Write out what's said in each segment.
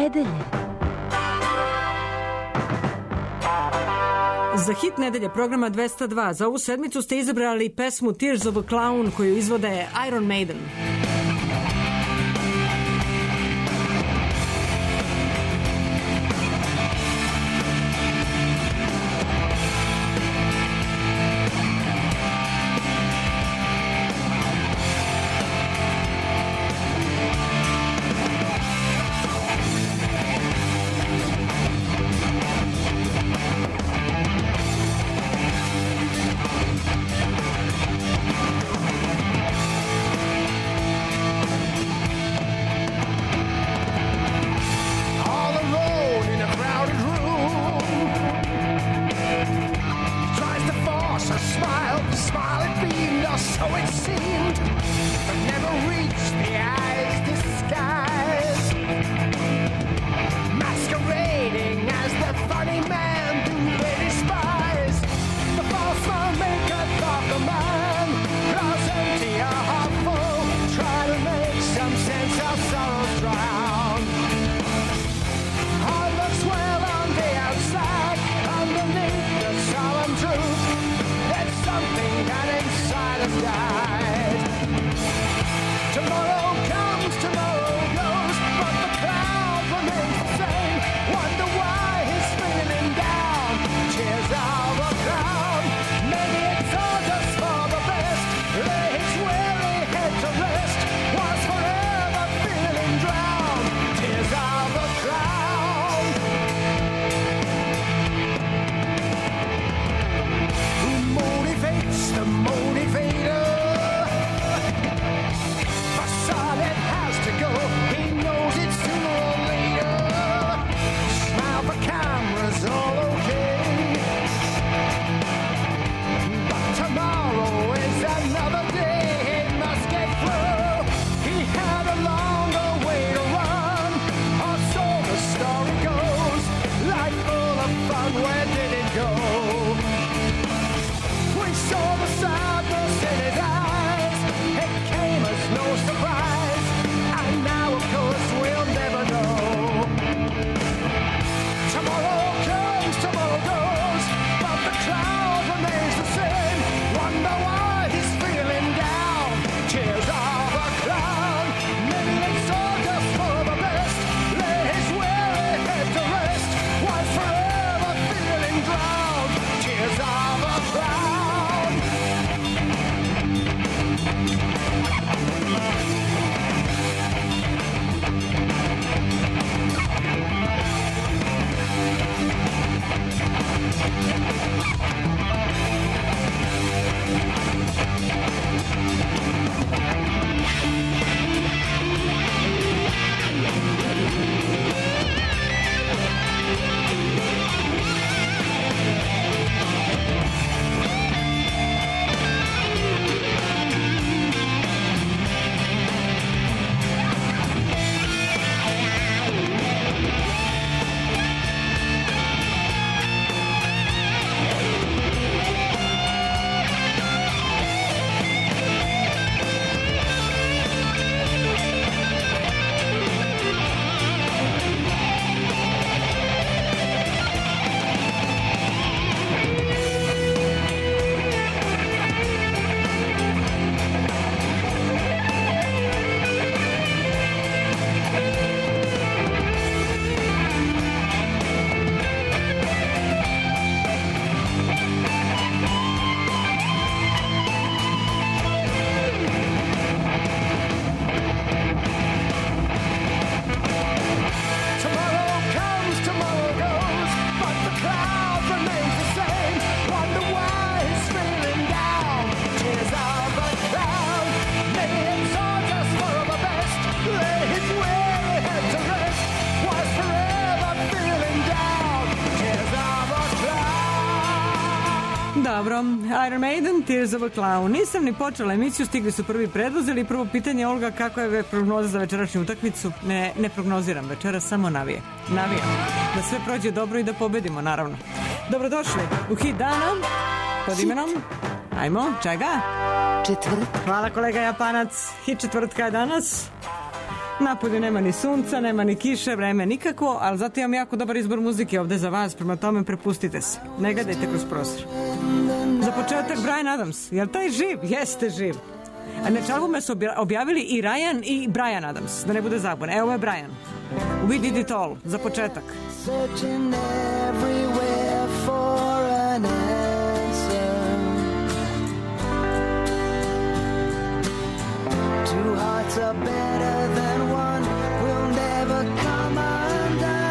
nedelje. Za hit nedelje programa 202 za ovu sedmicu ste izabrali pesmu Tears of a Clown koju izvode Iron Maiden. Dobro, Iron Maiden, Tears of a Clown. Nisam ni počela emisiju, stigli su prvi predlozi, ali prvo pitanje, Olga, kako je prognoza za večerašnju utakmicu? Ne prognoziram večera, samo navijam. Da sve prođe dobro i da pobedimo, naravno. Dobrodošli u hit dana pod imenom, ajmo, čega? Četvrtka. Hvala kolega Japanac. Hit četvrtka je danas. Napolju nema ni sunca, nema ni kiše, vreme nikako, ali zato imam jako dobar izbor muzike ovde za vas, prema tome prepustite se. Ne gledajte kroz prozor. Za početak Bryan Adams. Jel taj živ? Jeste živ. A na albume su objavili i Ryan i Bryan Adams, da ne bude zabune. Evo je Bryan. We Did It All, za početak. Searching everywhere for an answer. Two hearts are better than one, will never come undone.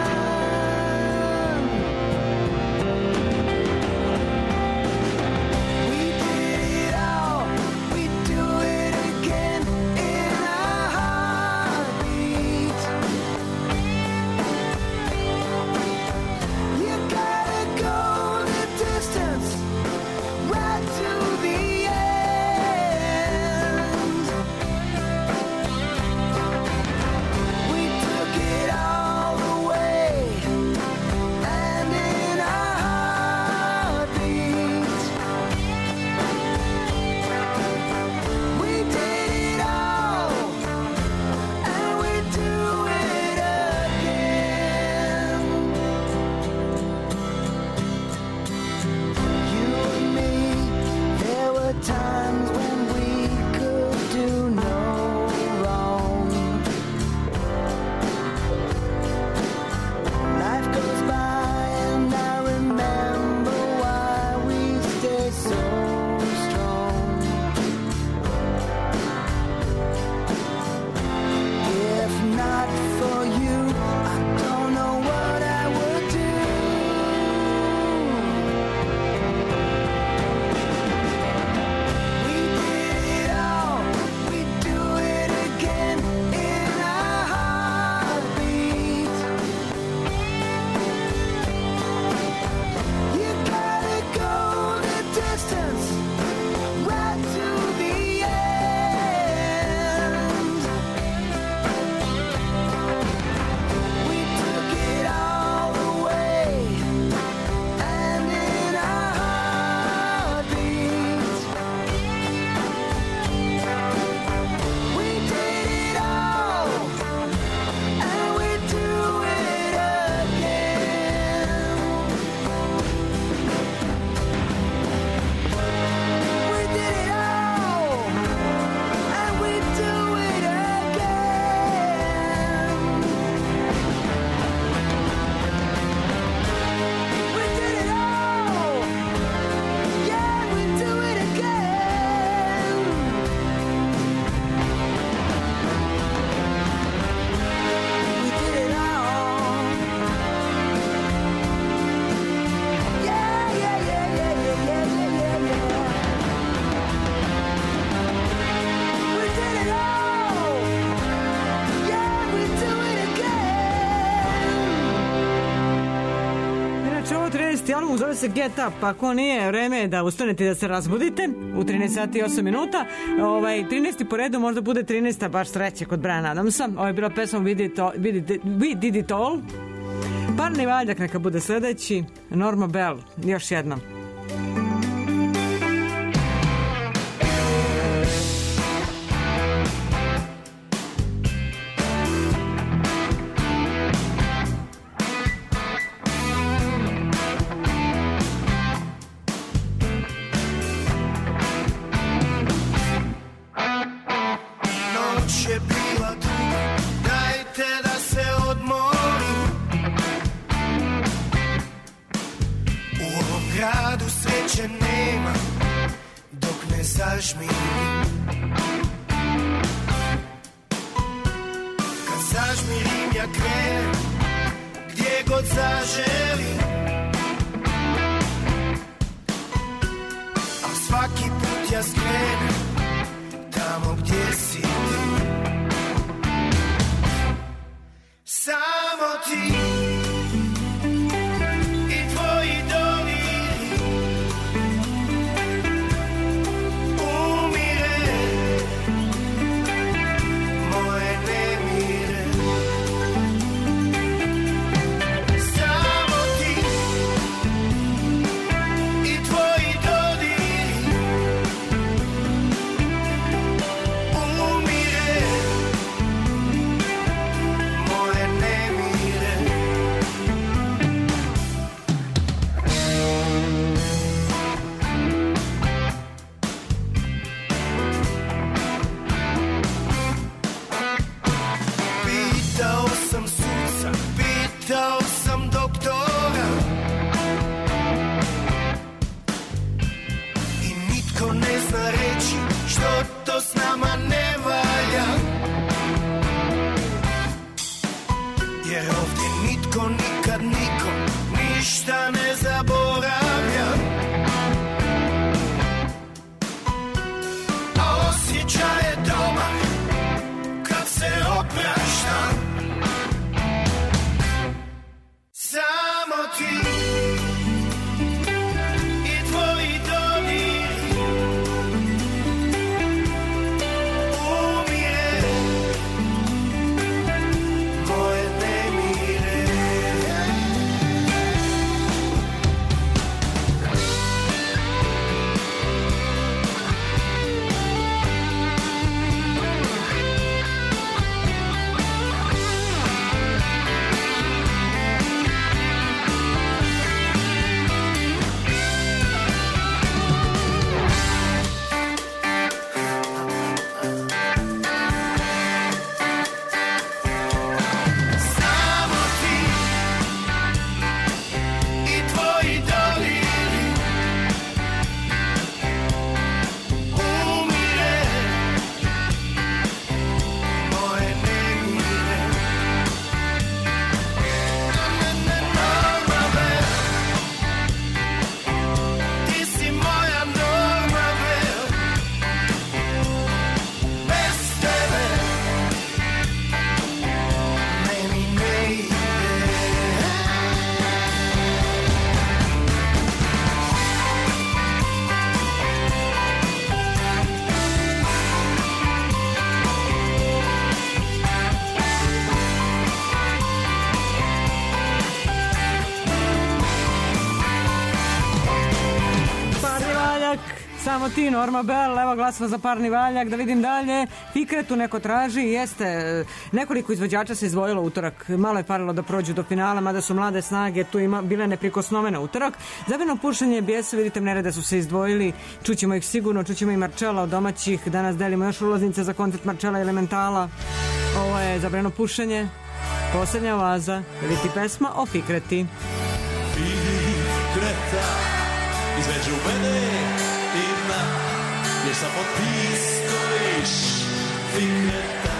We did it all, we do it again in a heartbeat. You gotta go the distance, right to the end. We took it all away, and in a heartbeat, we did it all, and we do it again. You and me, there were times when we could do no wrong. Life goes by and I remember why we stay so strong. If not for you, I don't know what I would do. We did it all, we do it again in a heartbeat. You gotta go the distance, right to the end. We took it all away, and in a heartbeat, we did it all, and we do it again. We did it all, and we do it again. We did it all, yeah, we do it again. We did it all, yeah, yeah, yeah, yeah, yeah, yeah, yeah, yeah. We did it all, yeah, we do it again. Inače, ovo 13. album zove se Get Up. Ako nije, vreme je da ustanete i da se razbudite u 13 sati i 8 minuta. 13. po redu možda bude 13. baš sreće kod Bryan Adamsa. Ovo je bila pesma We Did It All. Parni valjak neka bude sledeći. Norma Bell, još jednom. Noć je bila duga, dajte da se odmorim. U ovom gradu sreće nema, dok ne zažmirim. Kad zažmirim ja krenem, gdje god zaželim. A svaki put ja skrenem tamo gdje si ti. Samo ti i tvoji dodiri umire moje nemire. Samo ti i tvoji dodiri umire Samo ti, Norma Bell, evo glasova za parni valjak, da vidim dalje. Fikretu neko traži, jeste, nekoliko izvođača se izdvojilo utorak, malo je parilo da prođu do finala, mada su mlade snage tu bile neprikosnovene utorak. Zabavno pušenje bijesa, vidite nerede su se izdvojili, čućemo ih sigurno, čućemo i Marčela od domaćih, danas delimo još ulaznice za koncert Marčela i Elementala. Ovo je Zabavno pušenje, posljednja oaza, vidite pesma o Fikreti. Fikreta između mene i dna, jer samo ti stojiš, Fikreta.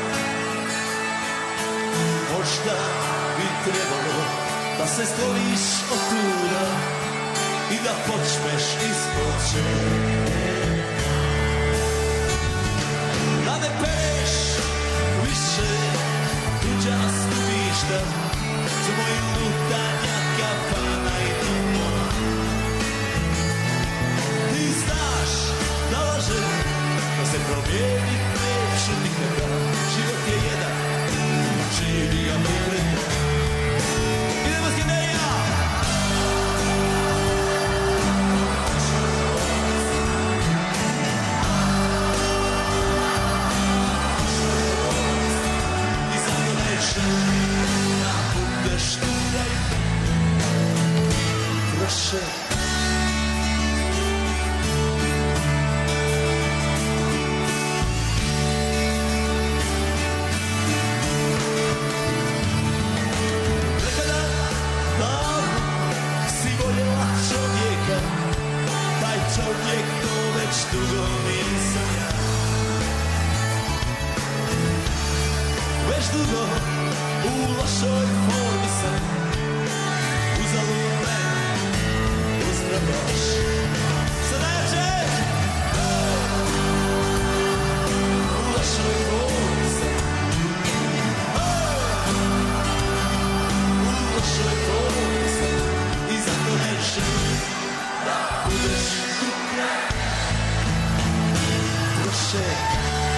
Možda bi trebalo da se skloniš od tuda i da počneš ispočetka. Da ne peš više tuđa stubišta, za moju lutanja kafana i doma. Ti znaš da laže, da se promijeni neću nikada. Život je jedan, živi ga Fikreta. Idemo s Gineja! I zato neću da budeš tuda i proše. Čovjek to već dugo nisam ja. Već dugo u lošoj formi sam, uzalud me uzdravaš. Sad neće u lošoj formi sam, u lošoj formi sam, i zato neće da budeš proše.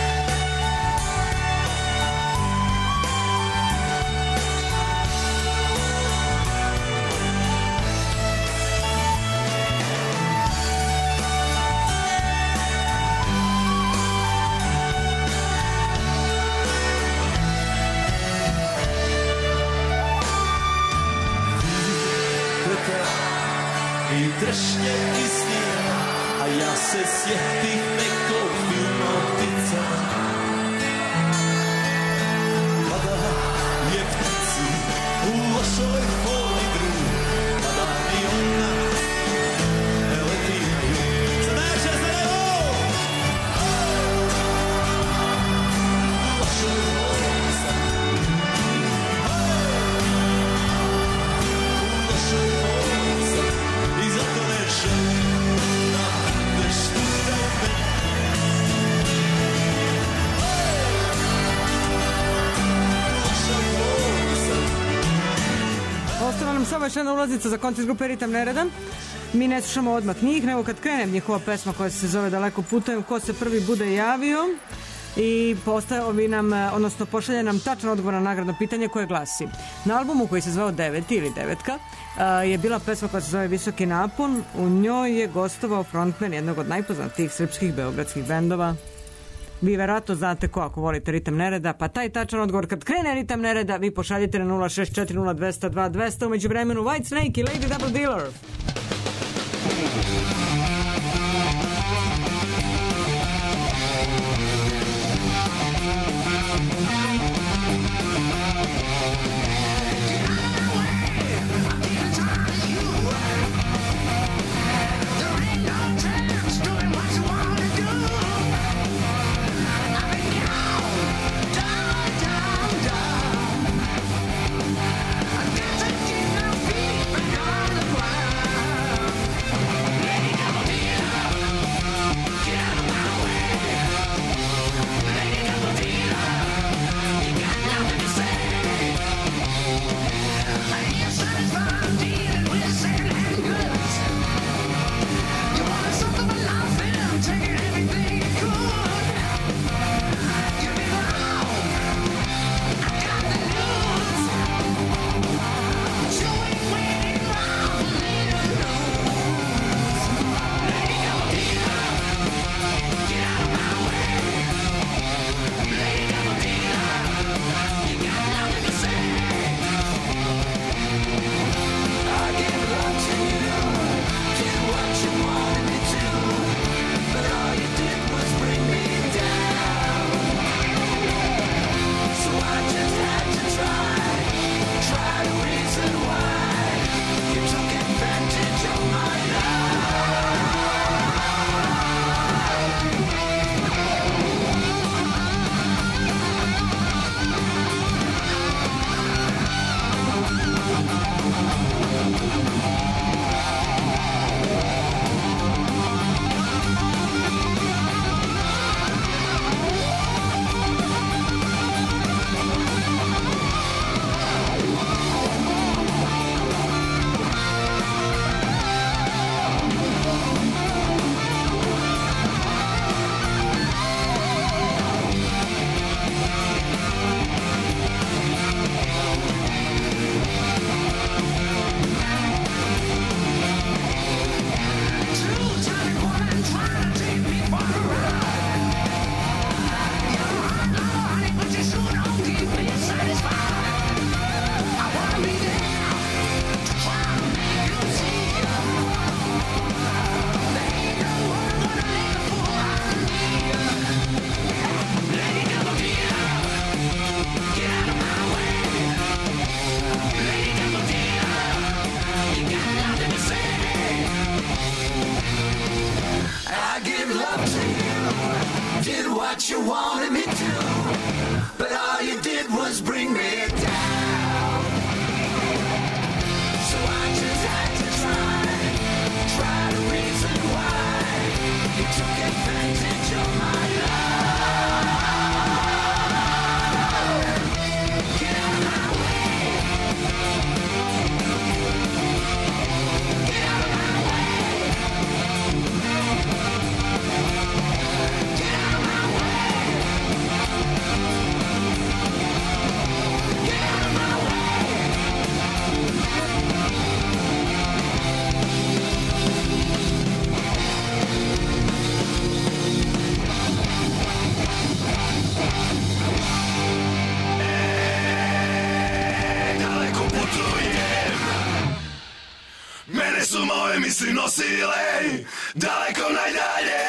I trešnje iz snijega, a ja se sjetih nekog filmotica. Kada je ptici u lošoj formi drug, kada ni ona ne leti na jug. Sad neće se nevo! U lošoj formi sam, u lošoj formi sam, i zato neće da budeš tuda i mene. Ostala nam samo još jedna ulaznica za koncert grupe Ritam Nereda. Mi ne slušamo odmah njih, nego kad krenem njihova pesma koja se zove Daleko putujem, ko se prvi bude javio i postavi nam, odnosno pošalje nam tačan odgovor na nagradno pitanje koje glasi: na albumu koji se zvao Deveti ili Devetka je bila pesma koja se zove Visoki napon. U njoj je gostovao frontman jednog od najpoznatijih srpskih beogradskih bendova. Vi verovatno znate ko ako volite Ritam Nereda, pa taj tačan odgovor kad krene Ritam Nereda vi pošaljite na 06402002200. Umeđu vremenu White Snake i Lady Double Dealer. I guess I keep my feet on the ground. Mene su moje misli nosile daleko najdalje.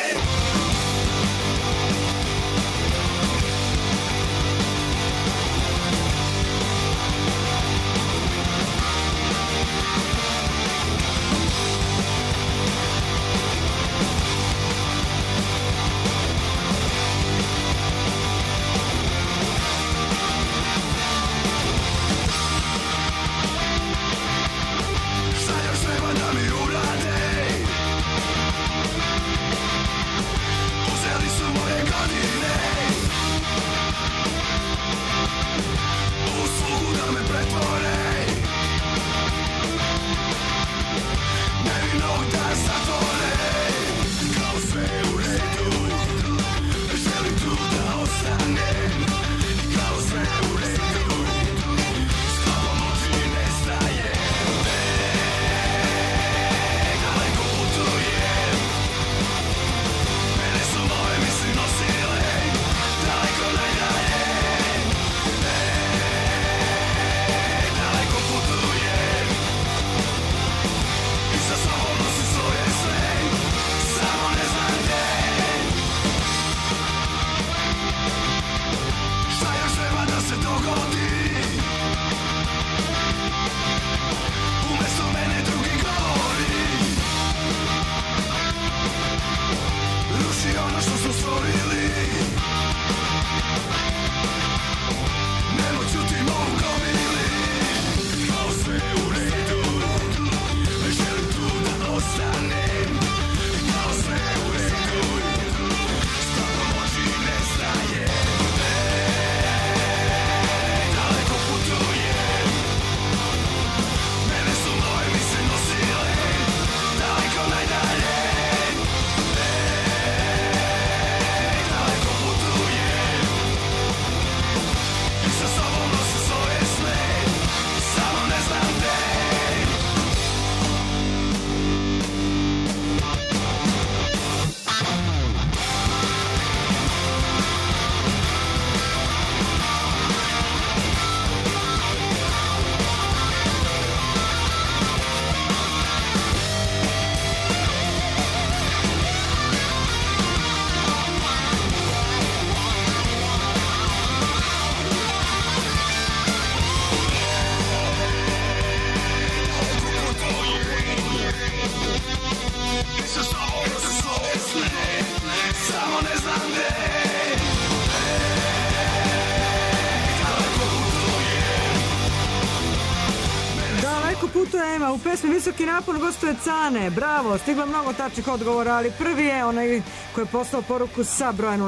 U pesmi Visoki napon gostuje Cane. Bravo, stiglo mnogo tačnih odgovora, ali prvi je onaj koji je poslao poruku sa broja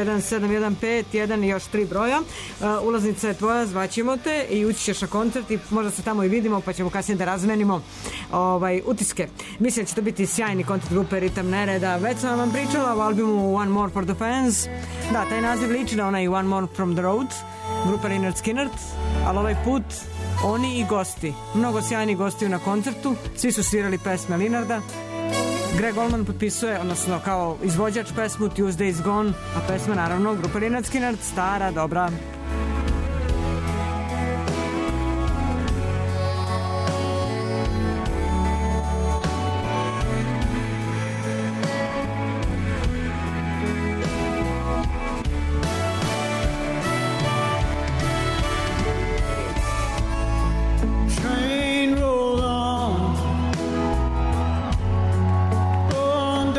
061-715-1 i još 3 broja. Ulaznica je tvoja, zvaćemo te i ući ćeš na koncert i možda se tamo i vidimo, pa ćemo kasnije da razmenimo utiske. Mislim da će to biti sjajni koncert grupe Ritam Nereda. Već sam vam pričala o albumu One More for the Fans. Da, taj naziv liči na onaj One More from the Road, grupa Lynyrd Skynyrd, ali ovaj put oni i gosti. Mnogo sjajnih gostiju na koncertu. Svi su svirali pesme Lynyrda. Greg Allman potpisuje, odnosno kao izvođač pesmu Tuesday is Gone, a pesma naravno grupa Lynyrd Skynyrd, stara, dobra.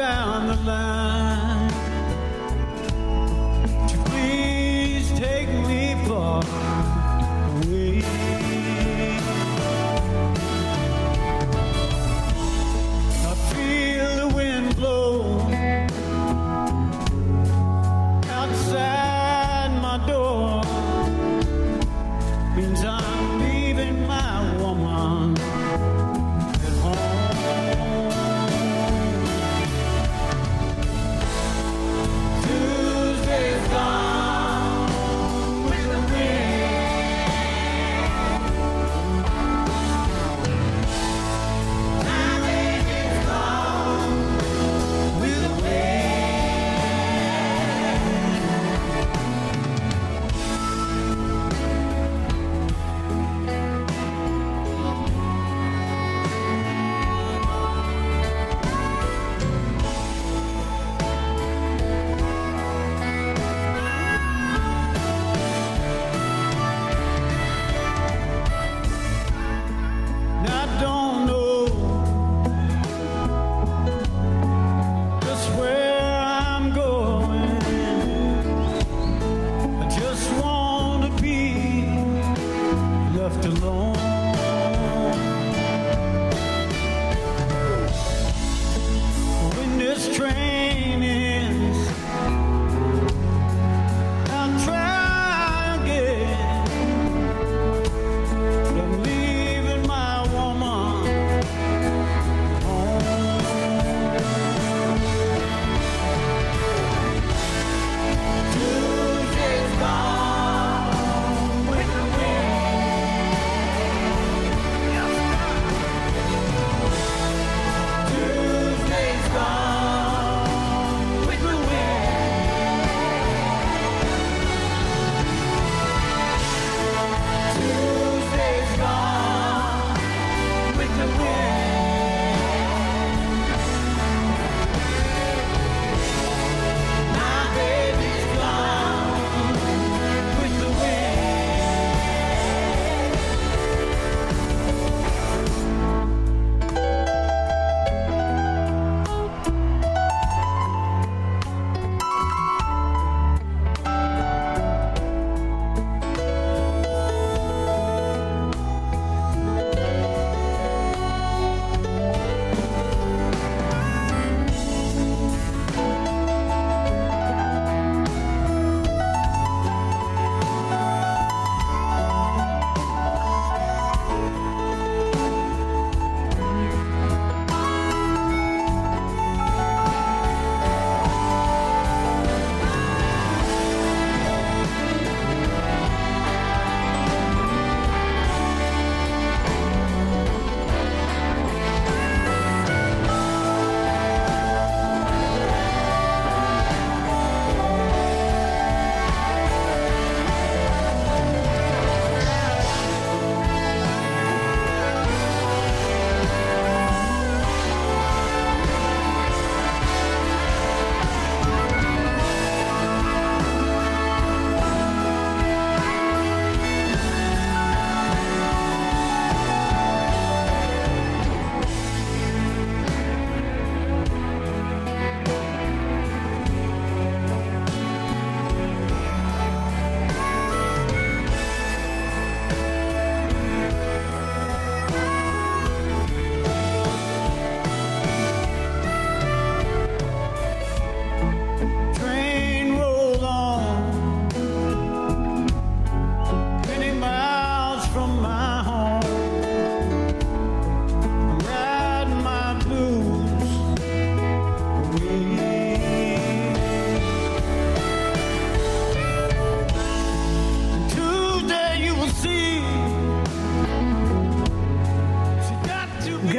Take me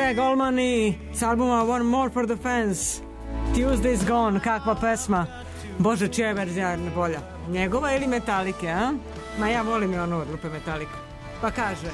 Greg Allman i s albuma One More for the Fans. Tuesday's Gone, kakva pesma. Bože, čija je verzija bolja? Njegova ili Metalike, a? Ma ja volim i onu od grupe Metallica. Pa kaže...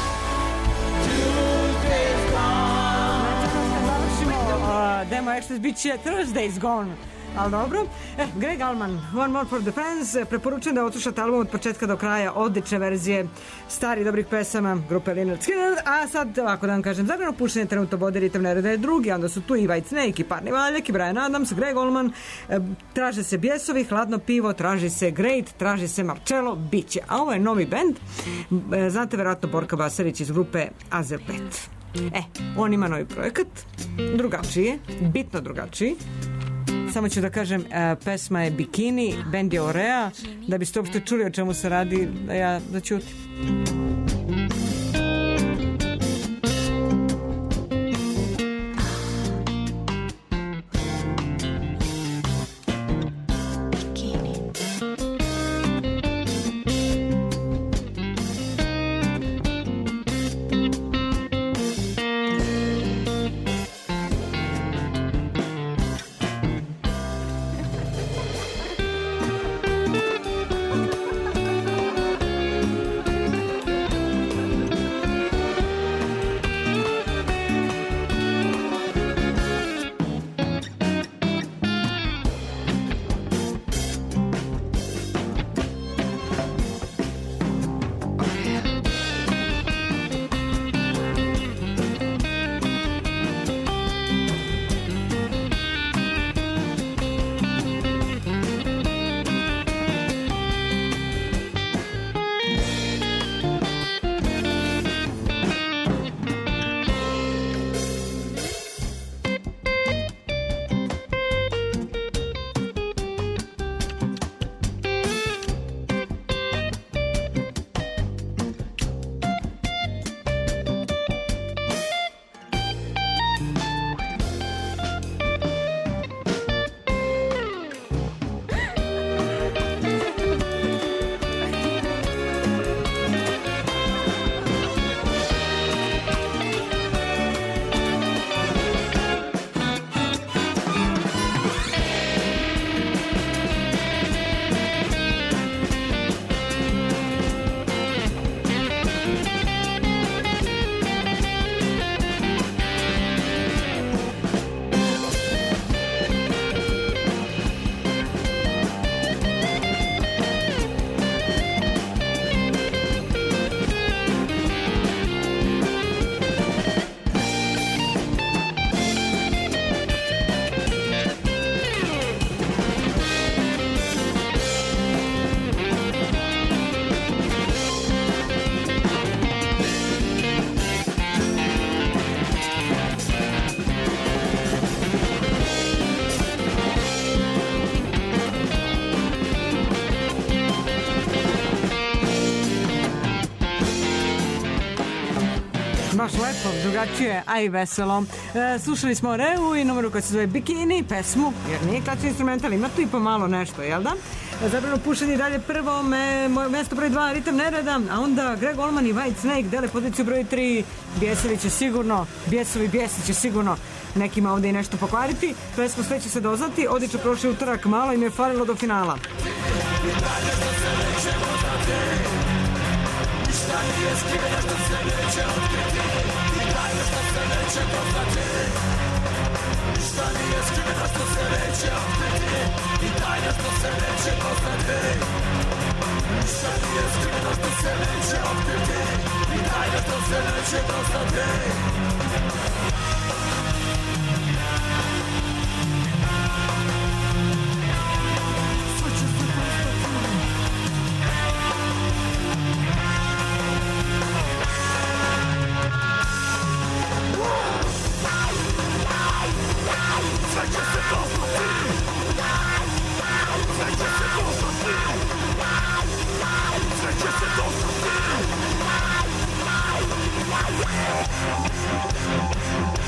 Tuesday's gone. Završimo demo Access, bit će Thursday's Gone. Ali dobro. Greg Allman, One More for the Fans. Preporučujem da odslušate album od početka do kraja, odlične verzije starih dobrih pesama grupe Lynyrd Skynyrd. A sad, ovako da vam kažem, zagrano pušenje trenutno vodi Ritam Nereda je drugi, onda su tu i White Snake, i Parni Valjak, i Brian Adams, Greg Allman, traže se Bjesovi, Hladno pivo, traži se Great, traži se Marcello, biće. A ovo je novi bend, znate verovatno Borka Basarić iz grupe Azerpet. On ima novi projekat, drugačiji, bitno drugačiji. Samo ću da kažem, pesma je Bikini, bend je Orea, da biste uopšte čuli o čemu se radi, da ja začutim. Baš lepo, drugačije, a i veselo. Slušali smo Reu i numeru koja se zove Bikini, pesmu, jer nije klasični instrumental, ima tu i pomalo nešto, jel da? Zabrano pušenje dalje prvo, mesto broj 2, Ritam Nereda, a onda Greg Allman i White Snake dele poziciju broj 3, Bjesovi će sigurno, Bjesovi Bjesi će sigurno nekima ovdje i nešto pokvariti. Pesmu sve će se doznati, odlično prošli utorak, malo im je falilo do finala. Ništa nije skriveno što se neće otkriti, i tajno što se neće doznati. Ništa nije skriveno što se neće otkriti, i tajno što se neće doznati. Ništa nije skriveno što se neće otkriti, i tajno što se neće doznati. Sve će se doznati.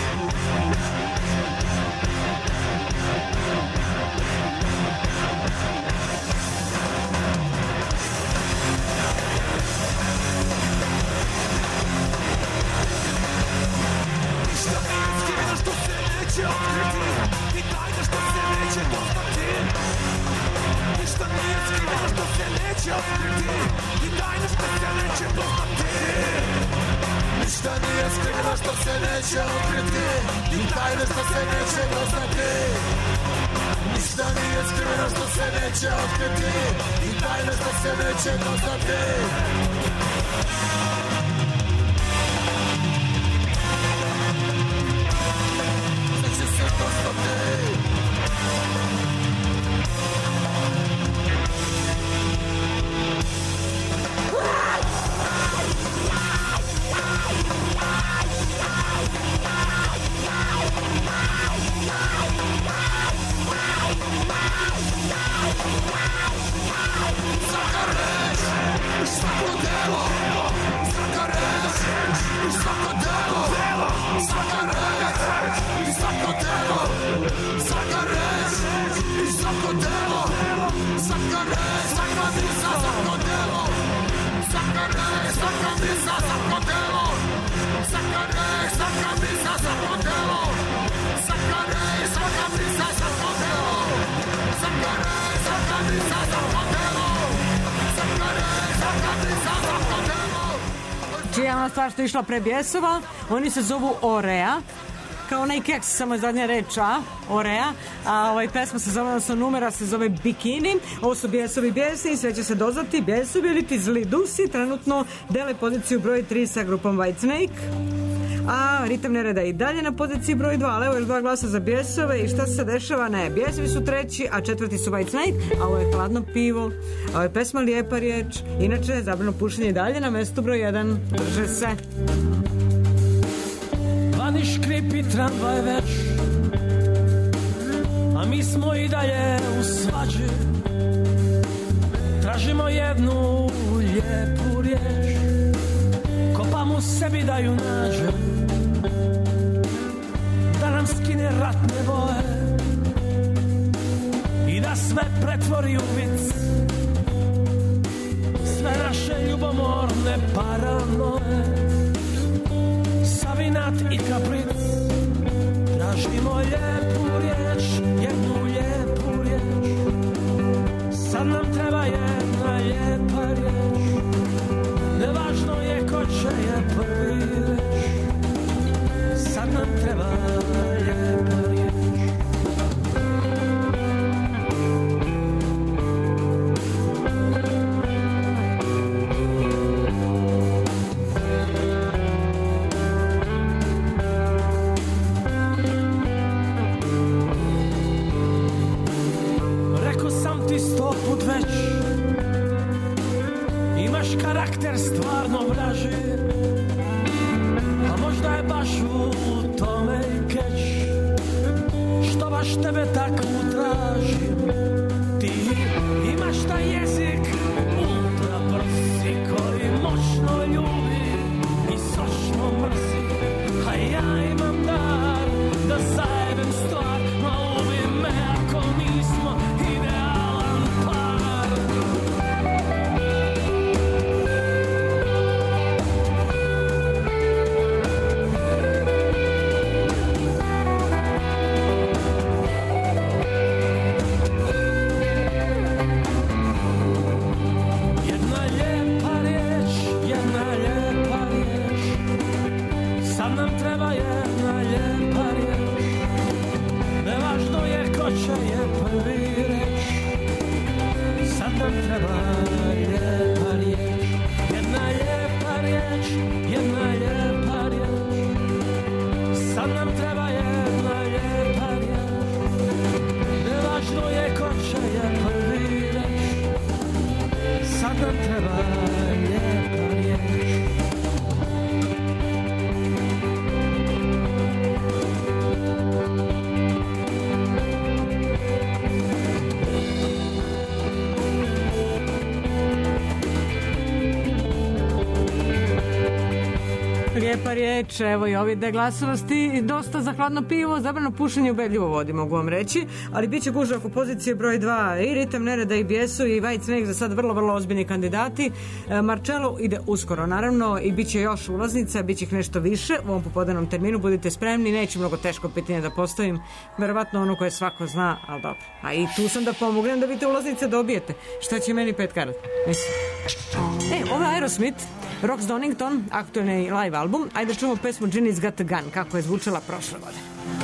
i tajne što se neće poznati. Ništa nije skriveno što se neće otkriti i tajne što se neće doznati. Ništa nije skriveno što se neće otkriti i tajne što se neće doznati. Sve će se doznati. Svaka reč i svako delo, svaka reč i svako delo, svaka reč i svako delo, svaka reč i svako delo, svaka reč, svaka misa, svako delo, svaka reč, svaka misa, svako delo, svaka reč, svaka misa, svako delo, svaka reč, svaka misa, svako delo, svaka reč, svaka misa, svako delo. Čija je ona stvar što je išla pre Bjesova, oni se zovu Orea, kao onaj keks, samo je zadnja reč A, Orea, a pesma se zove, odnosno numera se zove Bikini. Ovo su Bjesovi Bjesni i sve će se dozvati. Bjesovi ili ti zli dusi trenutno dele poziciju broj 3 sa grupom Whitesnake, a Ritam nereda i dalje na poziciji broj 2, ali evo još 2 glasa za Bjesove. I šta se dešava? Ne, Bjesovi su treći, a četvrti su Whitesnake, a ovo je Hladno pivo, a ovo je pesma Lijepa riječ. Inače, Zabrano pušenje i dalje na mestu broj 1. Drže se. Vani škripi tramvaj već, a mi smo i dalje u svađi. Tražimo jednu lijepu riječ, kopam u sebi da ju nađem, da nam skine ratne boje i da sve pretvori u vic, sve naše ljubomorne paranoje, Savinat i kapric. Tražimo lijepu riječ, jednu lijepu riječ, sad nam treba jedna lijepa riječ, nevažno je ko će je prvi reč, sad nam treba lijepa riječ. Put već imaš karakter stvarno vraži, a možda je baš u tome i keč, što baš tebe takvu tražim. Ti imaš taj jezik ultra brzi koji moćno ljubi i sočno mrzi, a ja imam dar da zajebem stvar, ma ubi me ako nismo idealan par. Lijepa riječ, evo i ovi deglasovosti, dosta za hladno pivo, zabrano pušenje, ubedljivo vodi, mogu vam reći, ali bit će gužva oko pozicije broj 2 i Ritam Nereda i Bijesu i White Snake za sad vrlo ozbiljni kandidati. Marcello ide uskoro, naravno, i bit će još ulaznica, bit će ih nešto više u ovom popodnevnom terminu, budite spremni, neće mnogo teško pitanje da postavim, verovatno ono koje svako zna, ali dobro. A i tu sam da pomognem da vi te ulaznice dobijete. Šta će meni 5 karata? Mislim. Ovo je Aerosmith, Rox Donington, aktualni live album. Ajde čujemo pesmu Ginny's Got a Gun, kako je zvučala prošle godine.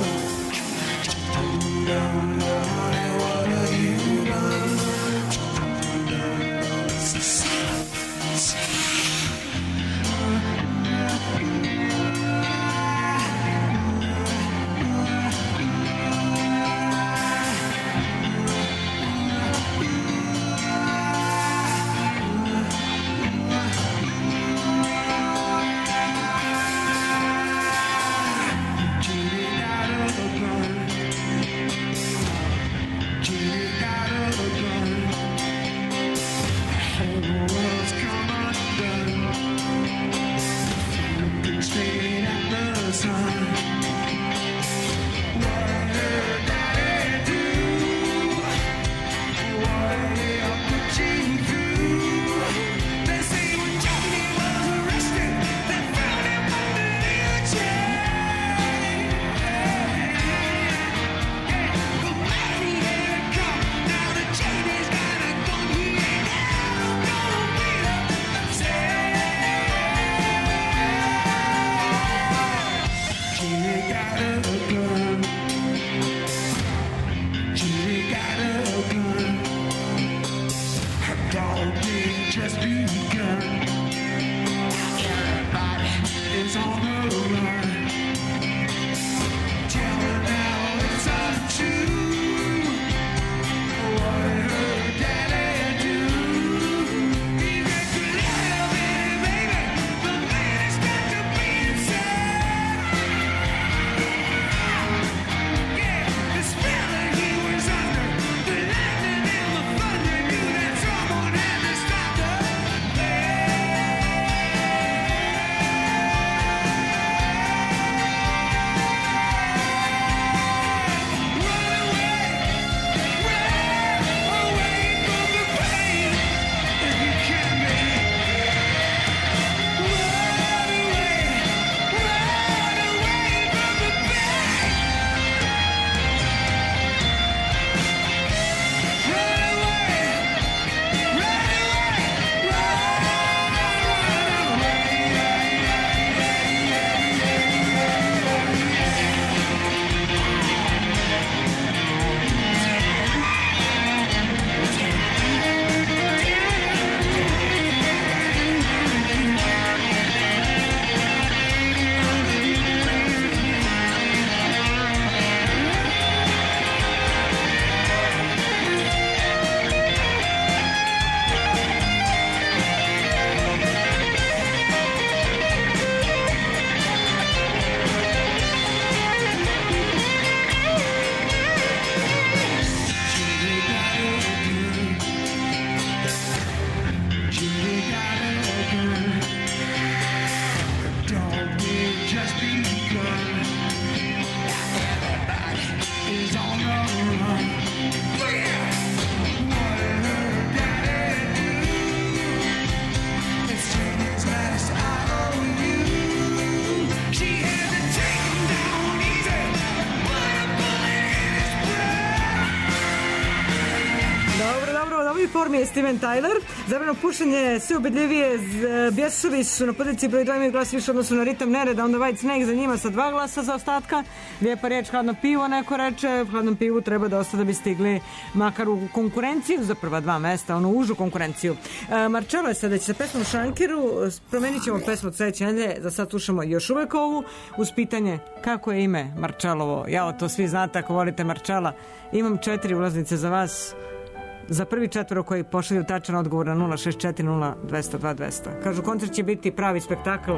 Je Steven Tyler. Zabrano pušenje sve ubedljivije. Bjesovi su na poziciji broj 2, imaju glas više odnosno na Ritam Nereda, onda White Snake za njima sa 2 glasa za ostatka. Lijepa riječ, hladno pivo, neko reče. Hladnom pivu treba dosta da bi stigli makar u konkurenciju za prva 2 mesta, onu užu konkurenciju. Marcello je sledeći sa pesmom Šankiru. Promenit ćemo pesmu od sledeće nedelje. Za sad slušamo još uvek ovu uz pitanje kako je ime Marcellovo. Jao, to svi znate ako volite Marcella. Imam 4 ulaznice za vas. Za prvi 4 koji pošalju tačan odgovor na 064 0202 200. Kažu, koncert će biti pravi spektakl.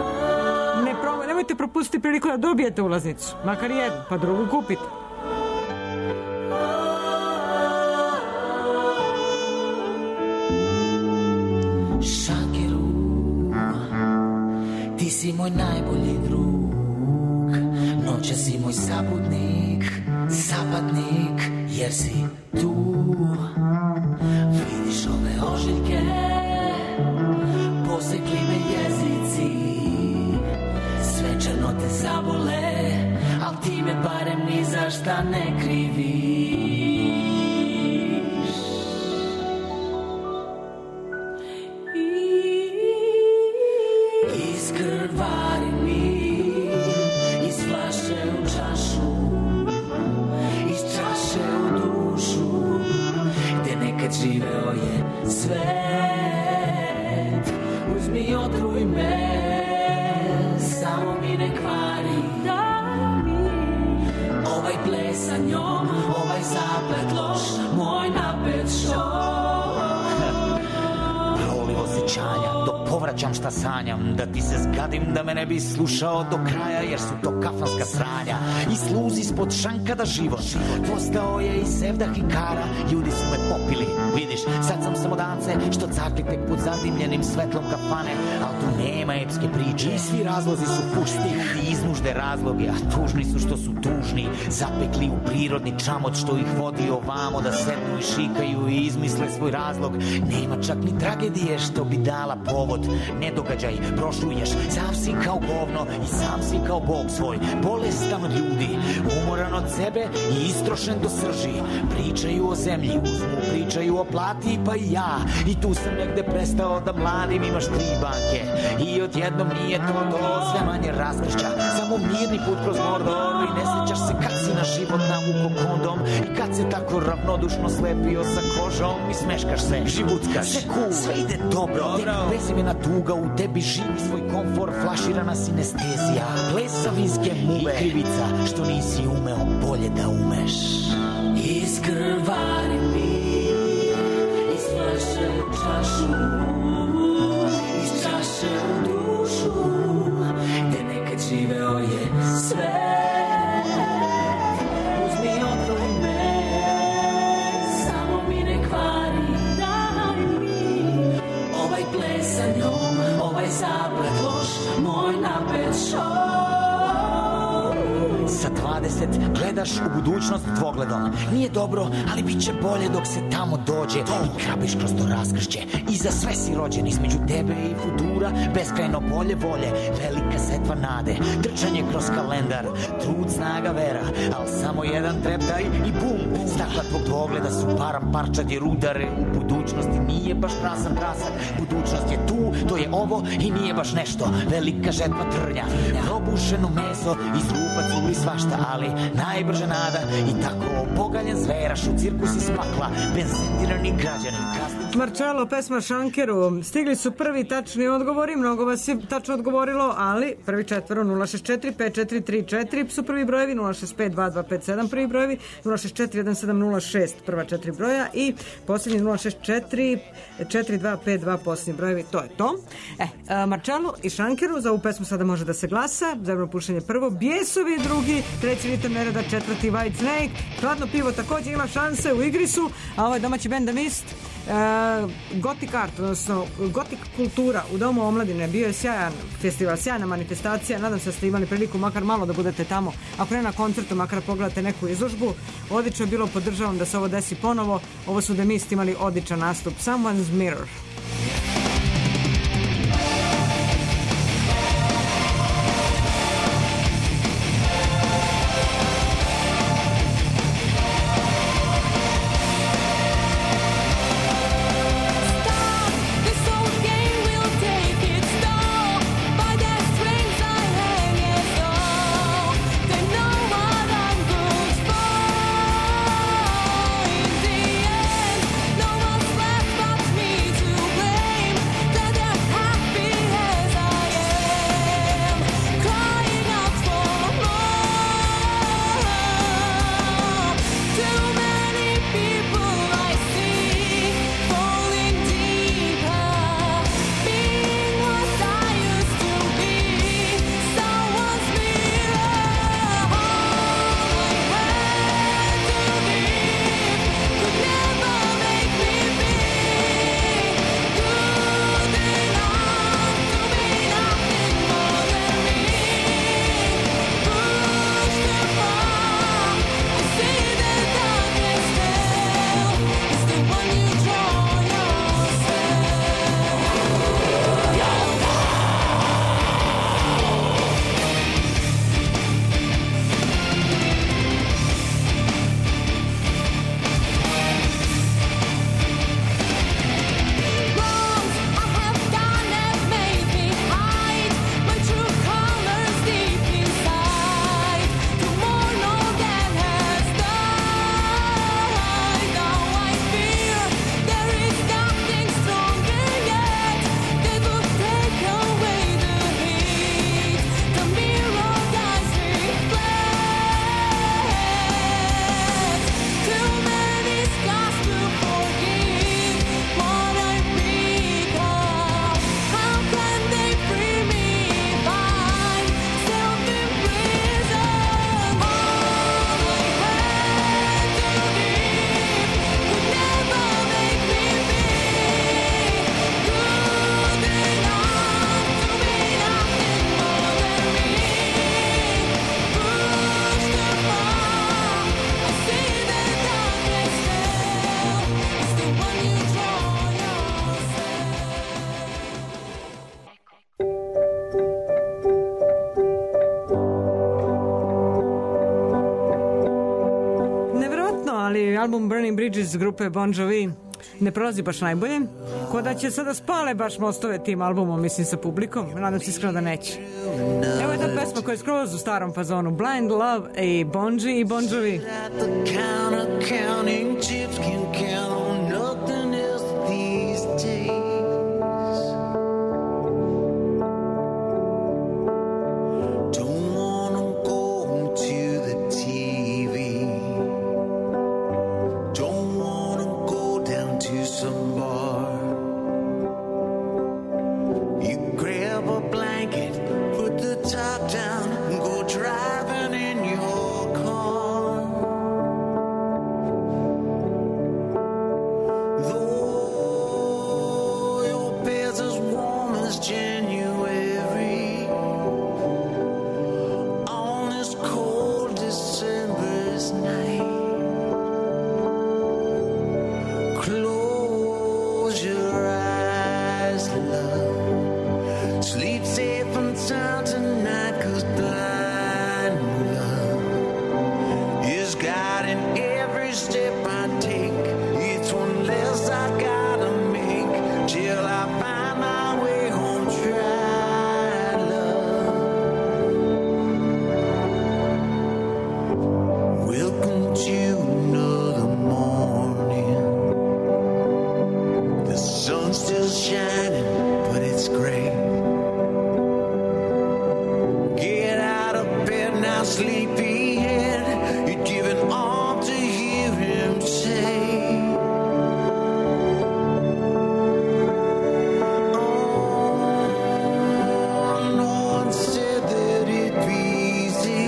Nemojte propustiti priliku da dobijete ulaznicu. Makar jednu, pa drugu kupite. Šankiru, ti si moj najbolji drug, noće si moj zapadnik, jer si tu. Vidiš ove ožiljke, posekli me jezici, svečano te zabole, al ti me barem ni za šta ne kriviš. Iskrvari mi iz flaše u čašu, iz čaše u dušu, gde nekad živeo je svet. Uzmi, otruj me, samo mi ne kvari. Ovaj ples sa njom, ovaj zaplet loš, moj napet šok. Proliv osjećanja, dok povraćam šta sanjam, da ti se zgadim, da me ne bi slušao do kraja, jer su to kafanska sranja. I sluz ispod šanka da život postao je i sevdah i kara. Ljudi su me popili, vidiš, sad sam samo dance što carti tek pod zadimljenim svetlom kafane. Al tu nema epske priče i svi razlozi su pušti. I iznužde razloge, a tužni su što su tužni, zapekli u prirodni čamot što ih vodi ovamo da sednu i šikaju i izmisle svoj razlog. Nema čak ni tragedije što bi dala povod. Nedogađaj, prošluješ, sam si kao govno i sam si kao Bog svoj. Bolestan od ljudi, umoran od sebe i istrošen do srži. Pričaju o zemlji, uzmu, pričaju o plati, pa i ja. I tu sam negde prestao da mladim, imaš 3 banke i odjednom nije to sve manje raskršća. Samo mirni put kroz Mordor i ne sećaš se kad si na život navuko kondom i kad se tako ravnodušno slepio sa kožom i smeškaš se, živuckaš, sve cool, sve ide dobro. Bezimena tuga u tebi živi svoj komfor, flaširana sinestezija, plesavinske muve i krivica što nisi umeo bolje da umeš. Iskrvari mi iz flaše u čašu, iz čaše u dušu, gde nekad živeo je svet. Uzmi, otruj me, samo mi ne kvari. Daj mi ovaj ples sa njom, ovaj zaplet loš, moj napet šok. Sa 20 gledaš u budućnost dvogledom. Nije dobro, ali bit će bolje dok se tamo dođe. I krabiš kroz to raskršće. I za sve si rođen, između tebe i futura, beskrajno bolje volje, velika setva nade, trčanje kroz kalendar, trud, snaga, vera, al samo jedan treptaj i bum, stakla tvog dvogleda su parčadi rudare. U budućnosti nije baš krasan krasak, budućnost je tu, to je ovo i nije baš nešto, velika žetva trnja, probušeno meso, iz rupa curi svašta, ali najbrže nada i tako pogaljen zveraš u cirkus iz pakla, benzentirani građanin. Marcello, pesma Šankeru. Stigli su prvi tačni odgovori, mnogo vas je tačno odgovorilo, ali prvi četvoro 064 5434 su prvi brojevi, 065 2257 prvi brojevi, 064 1706 prva 4 broja i posljednji 064 4252 posljednji brojevi, to je to. Marcello i Šankeru, za ovu pesmu sada može da se glasa, Zemno pušenje prvo, Bijesovi drugi, treći ritam nereda, četvrti White Snake, Hladno pivo također ima šanse, u igri su, a ovo je domaći bend The Mist. Gothic Art, odnosno Gothic kultura u Domu omladine, bio je sjajan festival, sjajna manifestacija, nadam se da ste imali priliku makar malo da budete tamo, ako ne na koncertu, makar pogledate neku izložbu. Odlično je bilo, podržavam da se ovo desi ponovo. Ovo su The Mist imali odličan nastup, Someone's Mirror. To album Burning Bridges grupe Bon Jovi ne prolazi baš najbolje. Ko da će sada spale baš mostove tim albumom, mislim, sa publikom. Nadam se iskreno da neće. Evo je ta pesma koja je skroz u starom fazonu. Blind Love i Bonji i Bon Jovi. At the counter counting chips, can count on nothing else these days. Don't wanna go to the TV. Don't wanna go down to some bar. You grab a blanket, put the top down, and go driving in your car. Though your bed's as warm as January, on this cold December's night, close your eyes, love. Sleep safe and sound tonight, 'cause blind love is guiding every step I take. It's one less I gotta make till I find my way home. Try love. Welcome to another morning. The sun's still shining, but it's gray. Get out of bed now, sleepyhead. You're giving all to hear him say, oh, no one said that it'd be easy,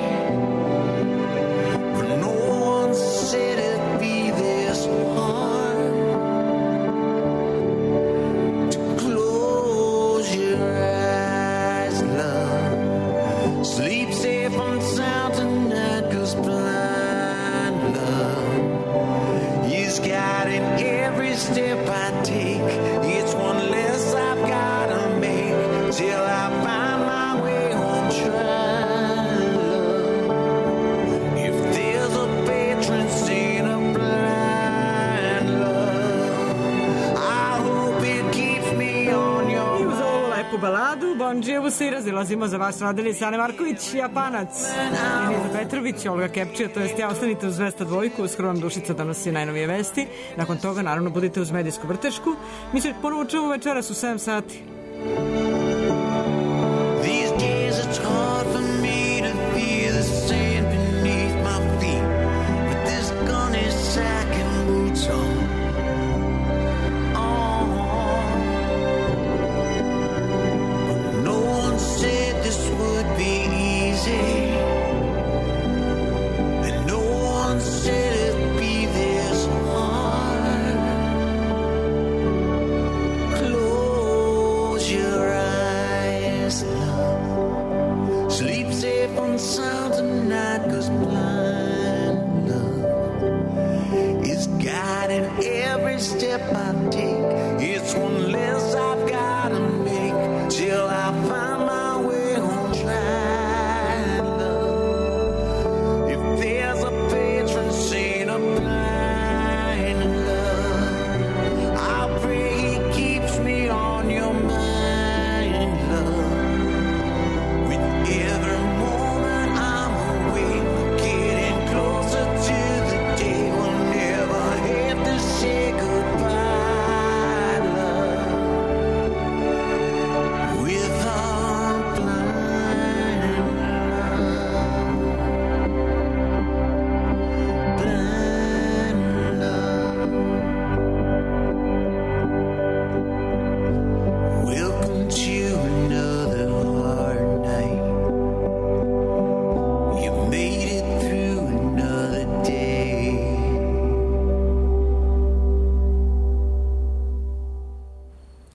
but no one said it'd be this hard to close your eyes, love. Sleep safe and sound tonight, 'cause blind love is guiding every step I take. It's one less I've gotta make till I find my way home. Try love. If there's a patron saint of blind love, I hope it keeps me on your I uz ovu lepu baladu Bon Jovi se i razilazimo. Za vas radili Sane Marković, Japanac, Iniza Petrović, Olga Kepčija, to jest ja. Ostanite uz 202, uskoro vam Dušica donosi najnovije vesti. Nakon toga naravno budite uz medijsku vrtešku. Mi se ponovo čujemo večeras u 7 sati.